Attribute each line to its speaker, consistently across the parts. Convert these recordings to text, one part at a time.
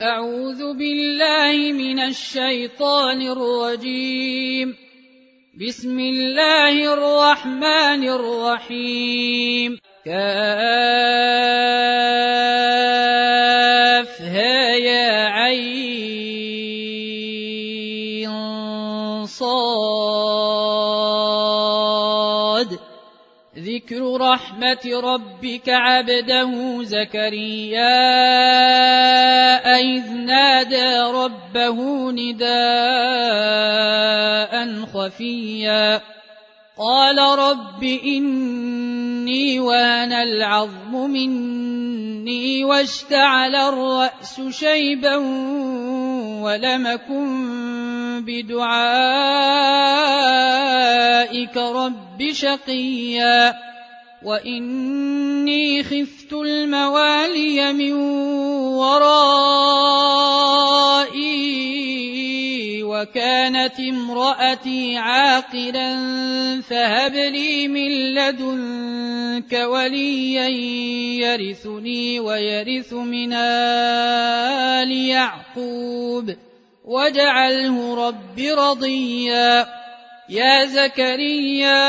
Speaker 1: أعوذ بالله من الشيطان الرجيم. بسم الله الرحمن الرحيم. كافها يا عين صاد. ذكر رحمة ربك عبده زكريا إذ نادى ربه نداء خفيا قال رب إني وهن العظم مني واشتعل الرأس شيبا ولم أكن بدعائك رب شقيا وإني خفت الموالي من ورائي وكانت امرأتي عاقرا فهب لي من لدنك وليا يرثني ويرث من آل يعقوب واجعله رب رضيا. يا زكريا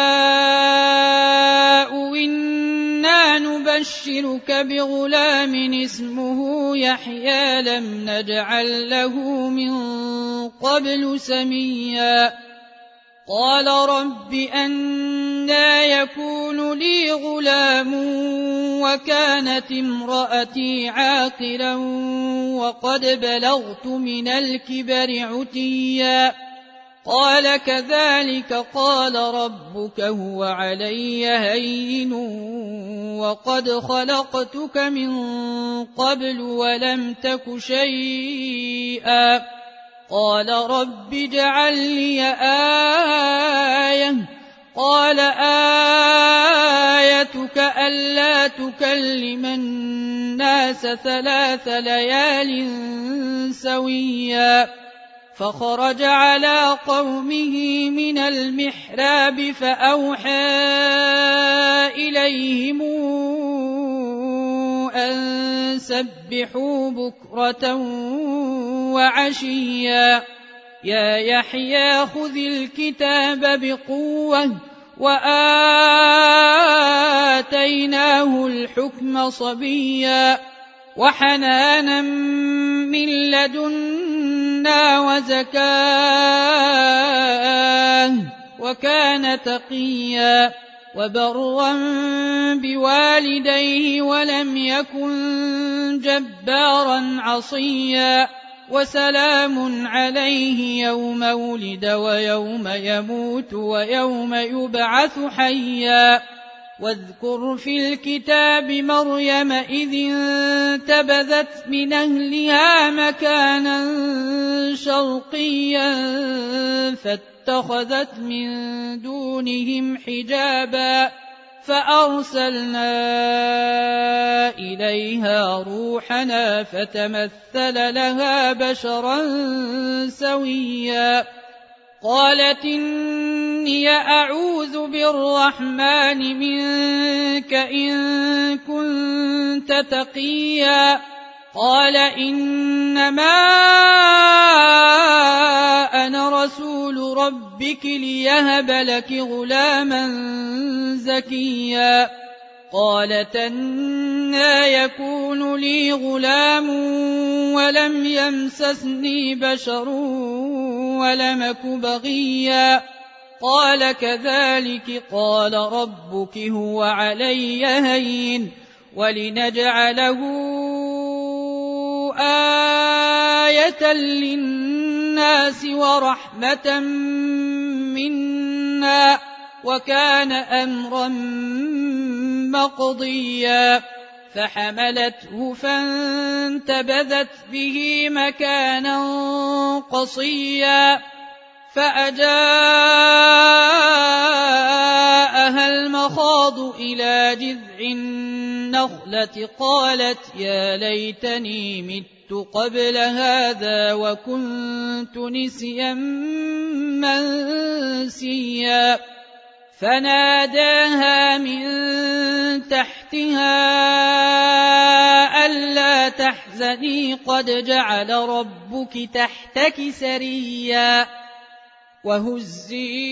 Speaker 1: إنا نبشرك بغلام اسمه يحيى لم نجعل له من قبل سميا قال رب أنى يكون لي غلام وكانت امرأتي عاقرا وقد بلغت من الكبر عتيا قال كذلك قال ربك هو علي هين وقد خلقتك من قبل ولم تك شيئا قال رب اجعل لي آية قال آيتك ألا تكلم الناس 3 ليال سويا فخرج على قومه من المحراب فأوحى إليهم أن سبحوا بكرة وعشيا يا يحيى خذ الكتاب بقوة وآتيناه الحكم صبيا وحنانا من لدنا وزكاة وكان تقيا وبرا بوالديه ولم يكن جبارا عصيا وسلام عليه يوم ولد ويوم يموت ويوم يبعث حيا واذكر في الكتاب مريم إذ انتبذت من أهلها مكانا شرقيا فاتخذت من دونهم حجابا فأرسلنا إليها روحنا فتمثل لها بشرا سويا قالت إني أعوذ بالرحمن منك إن كنت تقيا قال إنما أنا رسول ربك ليهب لك غلاما زكيا قالت أنى يكون لي غلام ولم يمسسني بشر ولم أك بغيا قال كذلك قال ربك هو علي هين ولنجعله آية للناس ورحمة منا وكان أمرا مقضيا فحملته فانتبذت به مكانا قصيا فأجاءها المخاض إلى جذع النخلة قالت يا ليتني مت قبل هذا وكنت نسيا منسيا فناداها من تحتها ألا تحزن تحزني قد جعل ربك تحتك سريا وهزي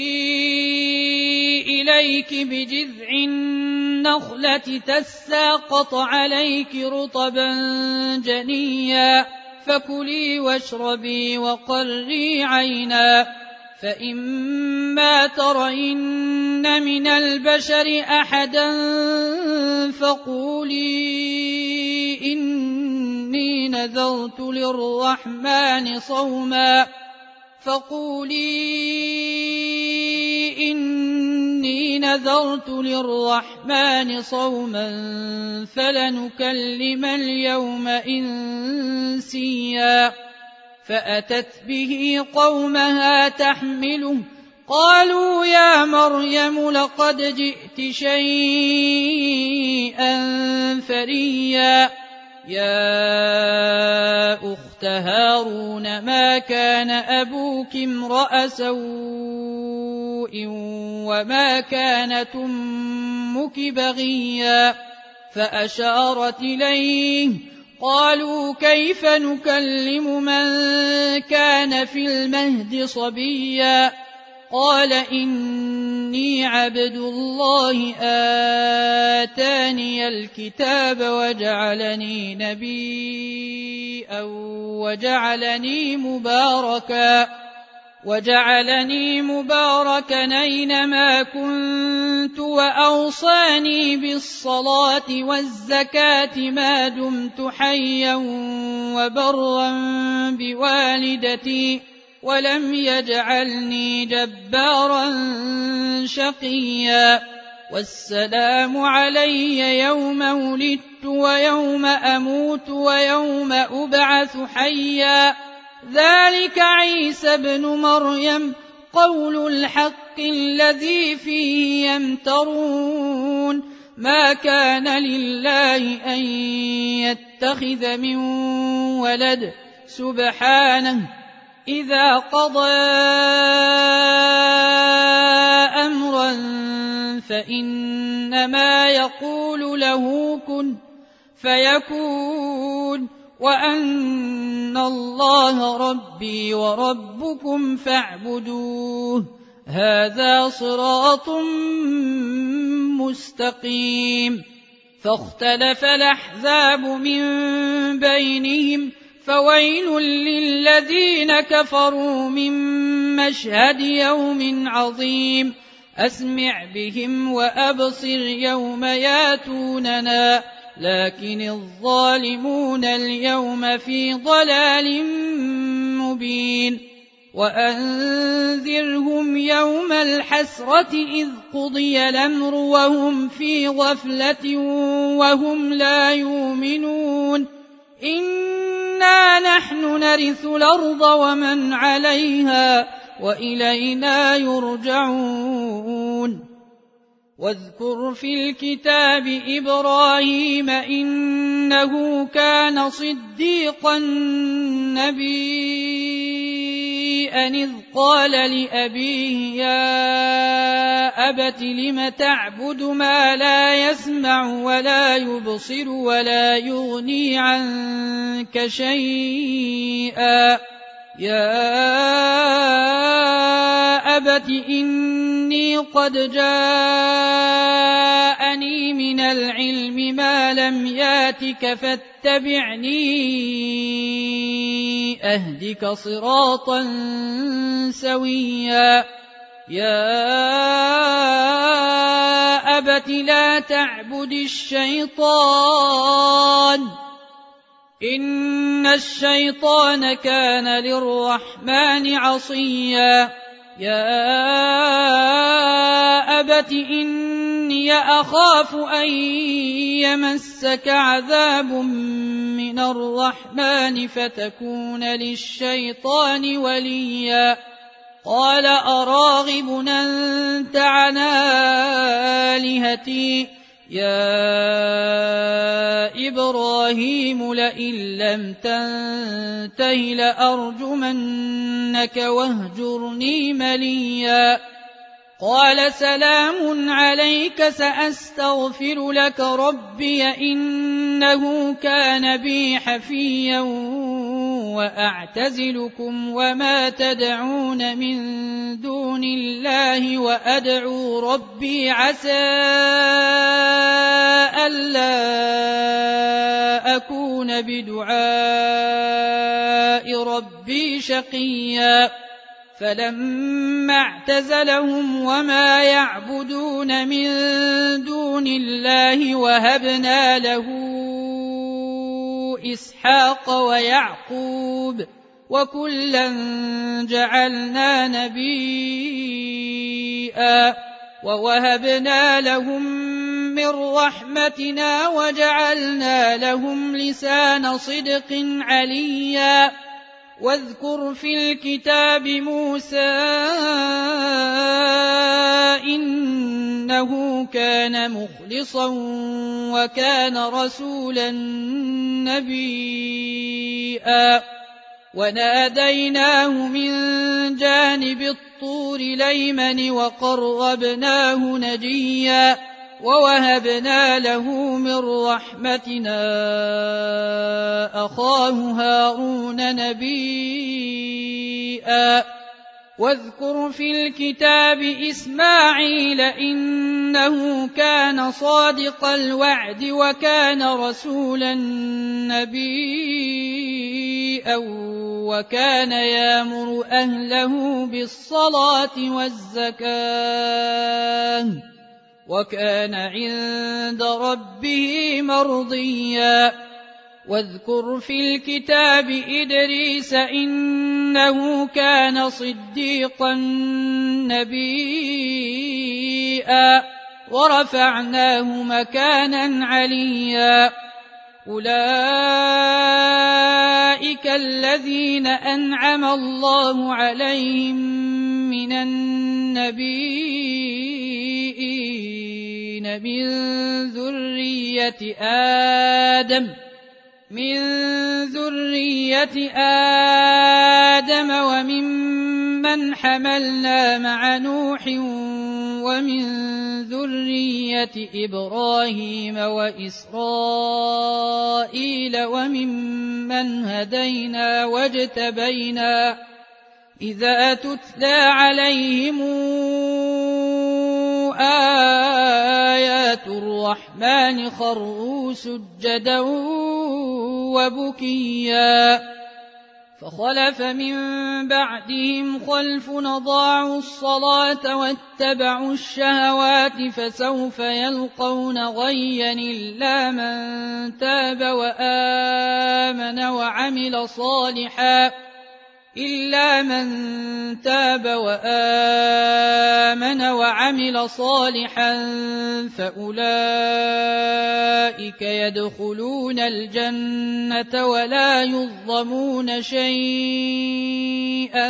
Speaker 1: إليك بجذع النخلة تساقط عليك رطبا جنيا فكلي واشربي وقري عينا فإما ترين من البشر أحدا فقولي إني نذرت للرحمن صوما فلنكلم اليوم إنسيا فأتت به قومها تحمله قالوا يا مريم لقد جئت شيئا فريا يا أخت هارون ما كان أبوك امرأ سوء وما كانت أمك بغيا فأشارت إليه قالوا كيف نكلم من كان في المهد صبيا قال إني عبد الله آتاني الكتاب وجعلني نبيا وجعلني مباركا أينما كنت وأوصاني بالصلاة والزكاة ما دمت حيا وبرا بوالدتي ولم يجعلني جبارا شقيا والسلام علي يوم ولدت ويوم أموت ويوم أبعث حيا ذلك عيسى ابن مريم قول الحق الذي فيه يمترون ما كان لله أن يتخذ من ولد سبحانه إذا قضى أمرا فإنما يقول له كن فيكون وأن الله ربي وربكم فاعبدوه هذا صراط مستقيم فاختلف الأحزاب من بينهم فويل للذين كفروا من مشهد يوم عظيم أسمع بهم وأبصر يوم ياتوننا لكن الظالمون اليوم في ضلال مبين وأنذرهم يوم الحسرة إذ قضي الأمر وهم في غفلة وهم لا يؤمنون إنا نحن نرث الأرض ومن عليها وإلينا يرجعون واذكر في الكتاب إبراهيم إنه كان صديقا نبيا إذ قال لأبيه يا أبت لم تعبد ما لا يسمع ولا يبصر ولا يغني عنك شيئا يا أبت إني قد جاءني من العلم ما لم ياتك فاتبعني أهدك صراطا سويا يا أبت لا تعبد الشيطان إن الشيطان كان للرحمن عصيا يا أبت إني أخاف أن يمسك عذاب من الرحمن فتكون للشيطان وليا قال أراغب أنت عن آلهتي يا إبراهيم لئن لم تنته لأرجمنك واهجرني مليا قال سلام عليك سأستغفر لك ربي إنه كان بي حفيا وأعتزلكم وما تدعون من دون الله وأدعو ربي عسى ألا أكون بدعاء ربي شقيا فلما اعتزلهم وما يعبدون من دون الله وهبنا له إسحاق ويعقوب وكلا جعلنا نبيا ووهبنا لهم من رحمتنا وجعلنا لهم لسان صدق عليا واذكر في الكتاب موسى إنه كان مخلصا وكان رسولا نبيا وناديناه من جانب الطور الأيمن وقربناه نجيا ووهبنا له من رحمتنا أخاه هارون نبيا واذكر في الكتاب إسماعيل إنه كان صادق الوعد وكان رسولا نبيا وكان يأمر أهله بالصلاة والزكاة وكان عند ربه مرضيا واذكر في الكتاب إدريس إنه كان صديقا نبيا ورفعناه مكانا عليا أولئك الذين أنعم الله عليهم من النبيين من ذرية آدم وممن حملنا مع نوح ومن ذرية إبراهيم وإسرائيل وممن هدينا واجتبينا إذا تتلى عليهم آيات الرحمن خروا سجدا وبكيا فخلف من بعدهم خلف أضاعوا الصلاة واتبعوا الشهوات فسوف يلقون غيا إلا من تاب وآمن وعمل صالحا فأولئك يدخلون الجنة ولا يظلمون شيئا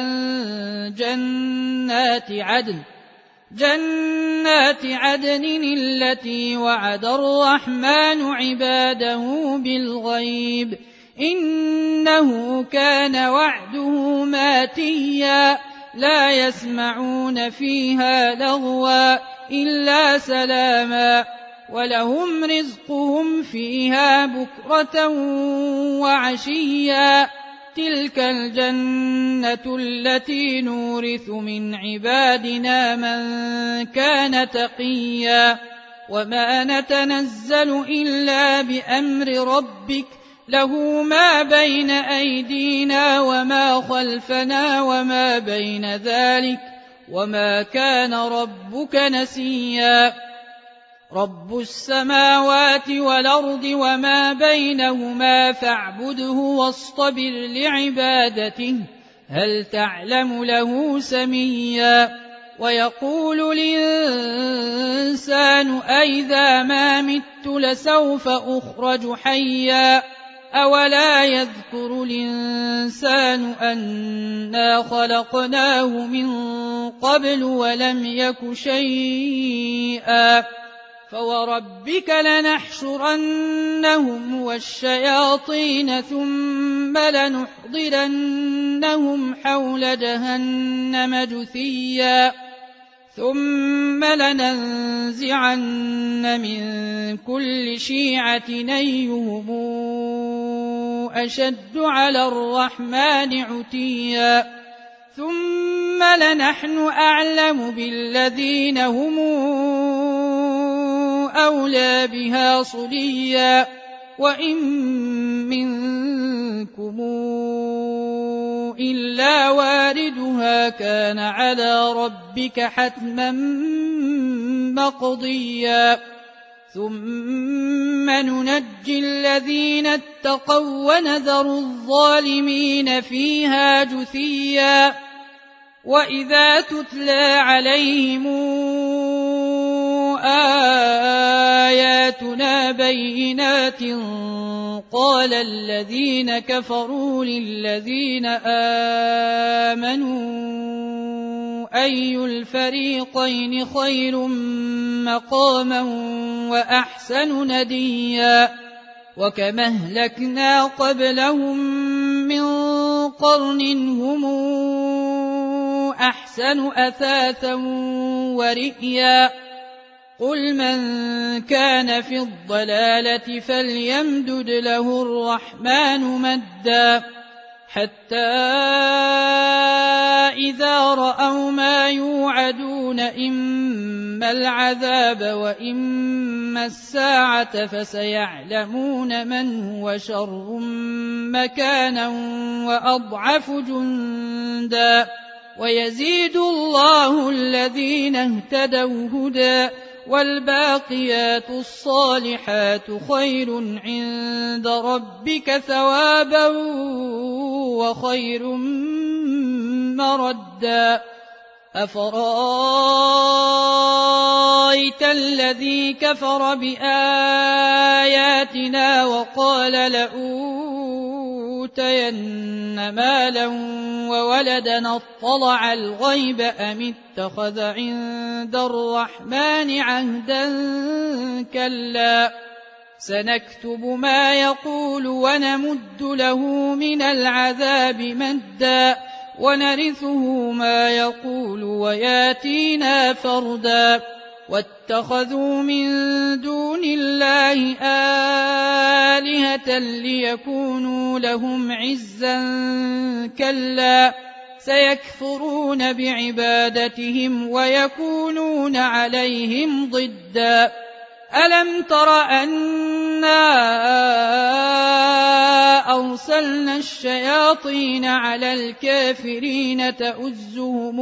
Speaker 1: جنات عدن التي وعد الرحمن عباده بالغيب إنه كان وعده ماتيا لا يسمعون فيها لغوا إلا سلاما ولهم رزقهم فيها بكرة وعشيا تلك الجنة التي نورث من عبادنا من كان تقيا وما نتنزل إلا بأمر ربك له ما بين أيدينا وما خلفنا وما بين ذلك وما كان ربك نسيا رب السماوات والأرض وما بينهما فاعبده واصطبر لعبادته هل تعلم له سميا ويقول الإنسان أئذا ما مت لسوف أخرج حيا أولا يذكر الإنسان أنا خلقناه من قبل ولم يك شيئا فوربك لنحشرنهم والشياطين ثم لنحضرنهم حول جهنم جثيا ثم لننزعن من كل شيعة أيهم أشد على الرحمن عتيا ثم لنحن أعلم بالذين هم أولى بها صليا وإن منكم إلا واردها كان على ربك حتما مقضيا ثم ننجي الذين اتقوا ونذر الظالمين فيها جثيا وإذا تتلى عليهم آياتنا بينات قال الذين كفروا للذين آمنوا أي الفريقين خير مقاما وأحسن نديا وكما أهلكنا قبلهم من قرن هم أحسن أثاثا ورئيا قل من كان في الضلالة فليمدد له الرحمن مدا حتى إذا رأوا ما يوعدون إما العذاب وإما الساعة فسيعلمون من هو شر مكانا وأضعف جندا ويزيد الله الذين اهتدوا هدى والباقيات الصالحات خير عند ربك ثوابا وخير مردا أفرأيت الذي كفر بآياتنا وقال لأوتين مالا وولدا اطلع الغيب أم اتخذ عند الرحمن عهدا كلا سنكتب ما يقول ونمد له من العذاب مدا ونرثه ما يقول وياتينا فردا واتخذوا من دون الله آلهة ليكونوا لهم عزا كلا سيكفرون بعبادتهم ويكونون عليهم ضدا ألم تر أنا أرسلنا الشياطين على الكافرين تؤزهم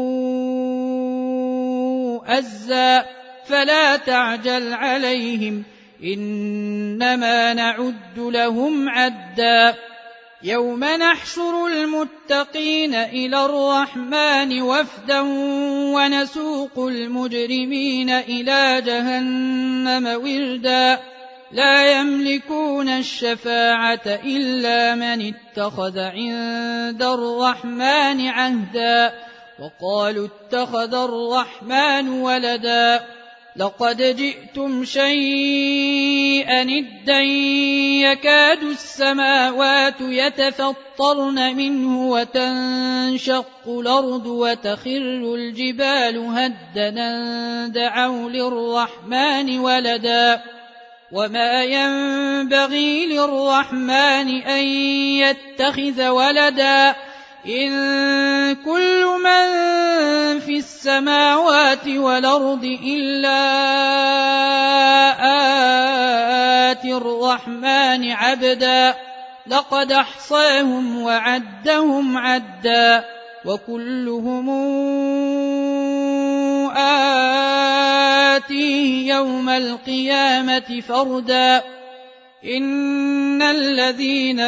Speaker 1: أزا فلا تعجل عليهم إنما نعد لهم عدا يوم نحشر المتقين إلى الرحمن وفدا ونسوق المجرمين إلى جهنم وردا لا يملكون الشفاعة إلا من اتخذ عند الرحمن عهدا وقالوا اتخذ الرحمن ولدا لقد جئتم شيئا إدا يكاد السماوات يتفطرن منه وتنشق الأرض وتخر الجبال هدا دعوا للرحمن ولدا وما ينبغي للرحمن أن يتخذ ولدا إن كل من في السماوات والأرض إلا آتي الرحمن عبدا لقد أحصاهم وعدهم عدا وكلهم آتيه يوم القيامة فردا إن الذين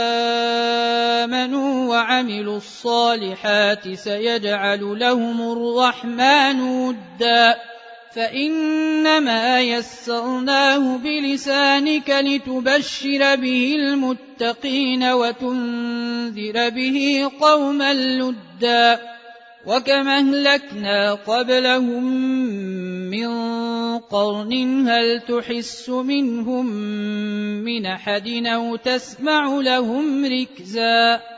Speaker 1: آمنوا وعملوا الصالحات سيجعل لهم الرحمن ودا فإنما يسرناه بلسانك لتبشر به المتقين وتنذر به قوما لدا وكما أهلكنا قبلهم من قرن هل تحس منهم من أحد أو تسمع لهم ركزا